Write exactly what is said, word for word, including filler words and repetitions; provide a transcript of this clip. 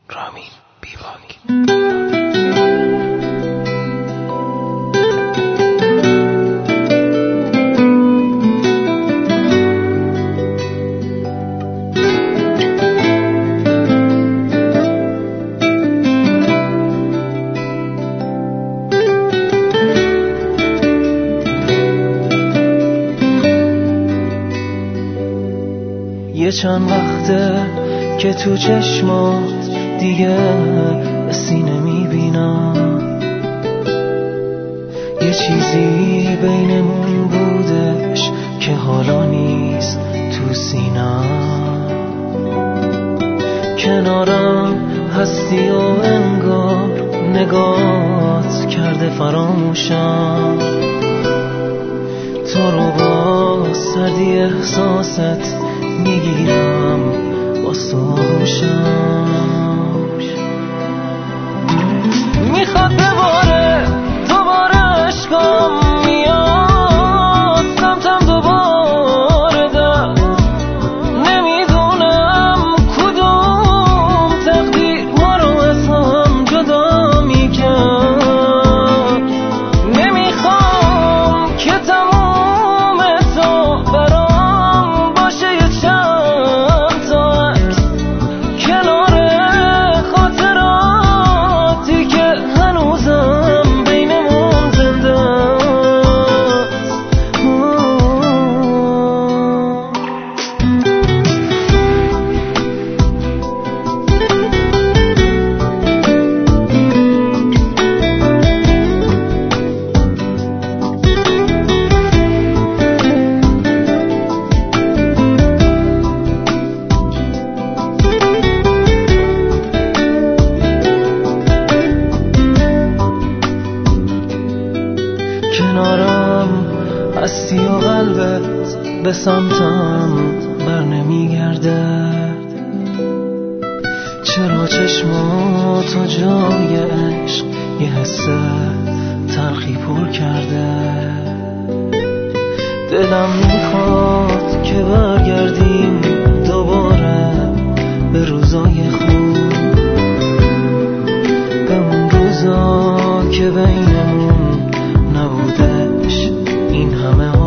رامین بیباک. یه چند وقته که تو چشمات دیگه سینه میبینم، یه چیزی بینمون بودش که حالا نیست تو سینم. کنارم هستی و انگار نگات کرده فراموشم، تو رو با سردی احساست میگیرم با سوشم. میخواد بباره دوباره عشقم میاد سمتم دوباره در، نمیدونم کدوم تقدیر ما رو از هم جدا میکرد. نمیخوام که تموم تو برام باشه یه چند تا عکس کنار خاطراتی که هنوزم بینمون زنده است. کنارم هستی و قلبت به سمتم بر نمیگرده. چرا چشماتو جای عشق یه حس تلخی پر کرده؟ دلم میخواد که برگردیم دوباره به روزای خوب، به اون روزا که بینمون نبودش این همه